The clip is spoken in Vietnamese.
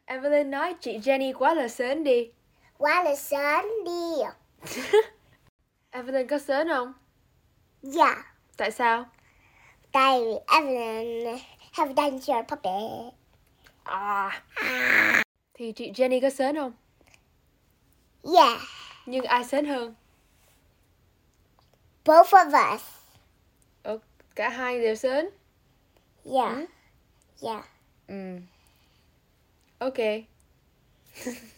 Evelyn nói chị Jenny quá là sến đi. Quá là sến đi. Evelyn có sến không? Yeah. Tại sao? Tại vì Evelyn have danger puppy. Thì chị Jenny có sến không? Yeah. Nhưng ai sến hơn? Both of us. Cả hai đều sến. Yeah. Yeah. Ok.